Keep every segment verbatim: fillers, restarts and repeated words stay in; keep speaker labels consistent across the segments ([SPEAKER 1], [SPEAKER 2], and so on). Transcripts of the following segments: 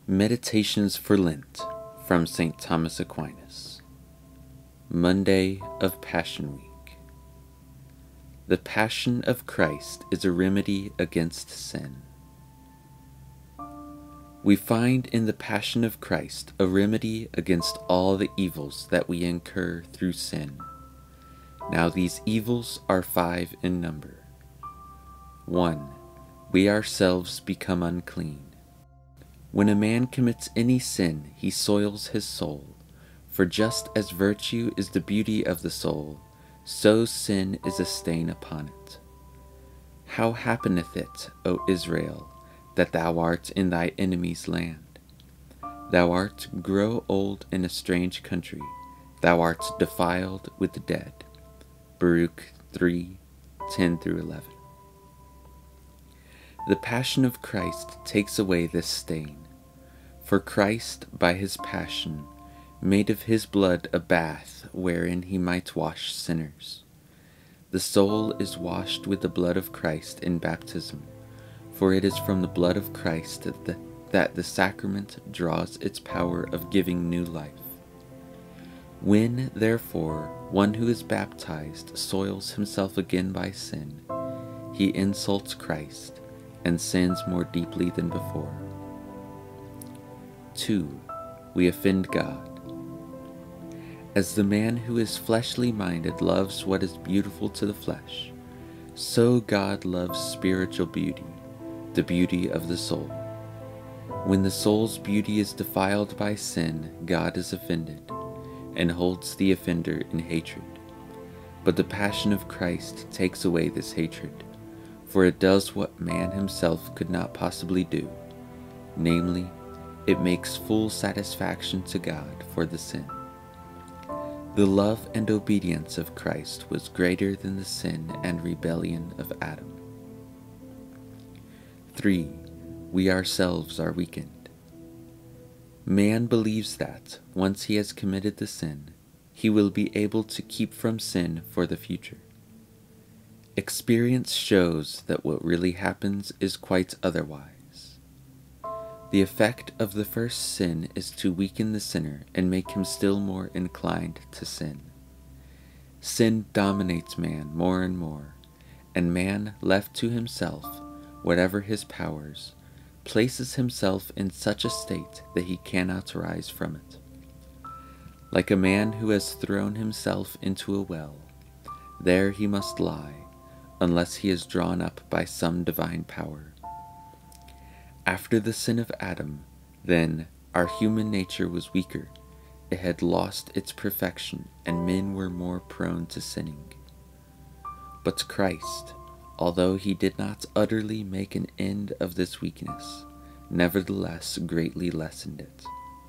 [SPEAKER 1] Meditations for Lent from Saint Thomas Aquinas. Monday of Passion Week. The Passion of Christ is a remedy against sin. We find in the Passion of Christ a remedy against all the evils that we incur through sin. Now these evils are five in number. one. We ourselves become unclean. When a man commits any sin, he soils his soul. For just as virtue is the beauty of the soul, so sin is a stain upon it. How happeneth it, O Israel, that thou art in thy enemy's land? Thou art grow old in a strange country, thou art defiled with the dead. Baruch three, ten through eleven. The Passion of Christ takes away this stain. For Christ, by his passion, made of his blood a bath wherein he might wash sinners. The soul is washed with the blood of Christ in baptism, for it is from the blood of Christ that the, that the sacrament draws its power of giving new life. When, therefore, one who is baptized soils himself again by sin, he insults Christ and sins more deeply than before. two. We offend God. As the man who is fleshly minded loves what is beautiful to the flesh, so God loves spiritual beauty, the beauty of the soul. When the soul's beauty is defiled by sin, God is offended, and holds the offender in hatred. But the Passion of Christ takes away this hatred, for it does what man himself could not possibly do, namely, it makes full satisfaction to God for the sin. The love and obedience of Christ was greater than the sin and rebellion of Adam. three. We ourselves are weakened. Man believes that, once he has committed the sin, he will be able to keep from sin for the future. Experience shows that what really happens is quite otherwise. The effect of the first sin is to weaken the sinner and make him still more inclined to sin. Sin dominates man more and more, and man, left to himself, whatever his powers, places himself in such a state that he cannot rise from it. Like a man who has thrown himself into a well, there he must lie, unless he is drawn up by some divine power. After the sin of Adam, then, our human nature was weaker, it had lost its perfection, and men were more prone to sinning. But Christ, although he did not utterly make an end of this weakness, nevertheless greatly lessened it.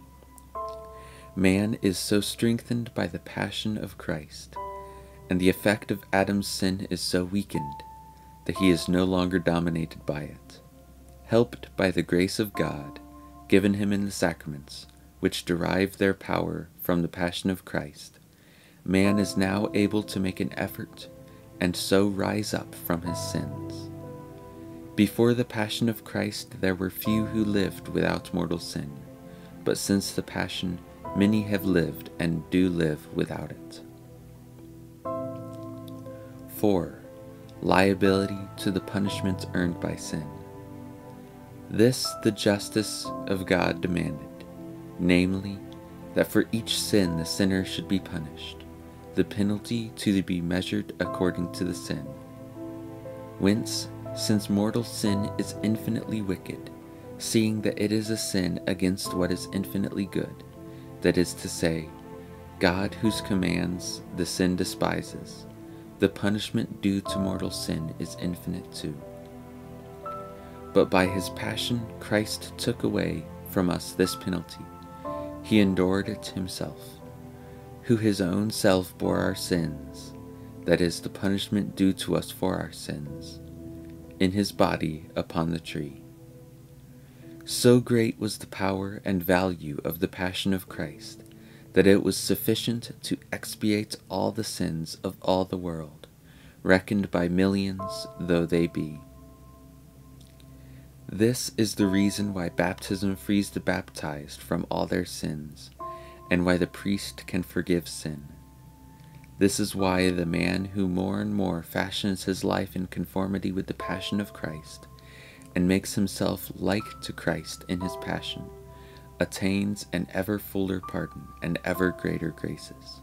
[SPEAKER 1] Man is so strengthened by the Passion of Christ, and the effect of Adam's sin is so weakened, that he is no longer dominated by it. Helped by the grace of God, given him in the sacraments, which derive their power from the Passion of Christ, man is now able to make an effort and so rise up from his sins. Before the Passion of Christ there were few who lived without mortal sin, but since the Passion many have lived and do live without it. four. Liability to the punishment earned by sin. This the justice of God demanded, namely, that for each sin the sinner should be punished, the penalty to be measured according to the sin. Whence, since mortal sin is infinitely wicked, seeing that it is a sin against what is infinitely good, that is to say, God whose commands the sin despises, the punishment due to mortal sin is infinite too. But by his Passion, Christ took away from us this penalty. He endured it himself, who his own self bore our sins, that is, the punishment due to us for our sins, in his body upon the tree. So great was the power and value of the Passion of Christ, that it was sufficient to expiate all the sins of all the world, reckoned by millions though they be. This is the reason why baptism frees the baptized from all their sins, and why the priest can forgive sin. This is why the man who more and more fashions his life in conformity with the passion of Christ, and makes himself like to Christ in his passion, attains an ever fuller pardon and ever greater graces.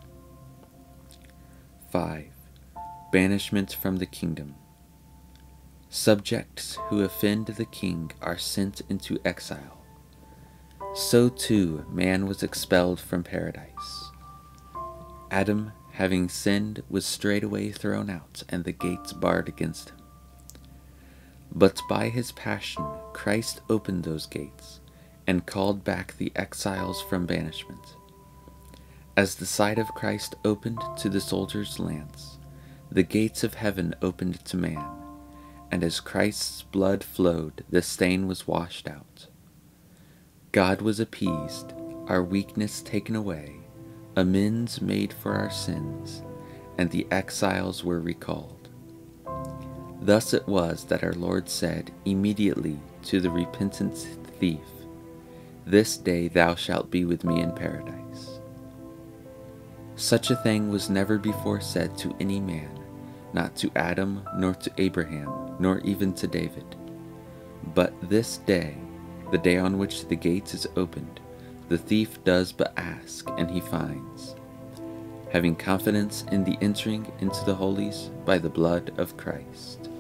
[SPEAKER 1] five. Banishment from the kingdom. Subjects who offend the king are sent into exile. So too man was expelled from paradise. Adam, having sinned, was straightway thrown out, and the gates barred against him. But by his passion Christ opened those gates, and called back the exiles from banishment. As the side of Christ opened to the soldier's lance, the gates of heaven opened to man, and as Christ's blood flowed, the stain was washed out. God was appeased, our weakness taken away, amends made for our sins, and the exiles were recalled. Thus it was that our Lord said immediately to the repentant thief, "This day thou shalt be with me in paradise." Such a thing was never before said to any man, not to Adam, nor to Abraham, nor even to David. But this day, the day on which the gate is opened, the thief does but ask, and he finds, having confidence in the entering into the holies by the blood of Christ.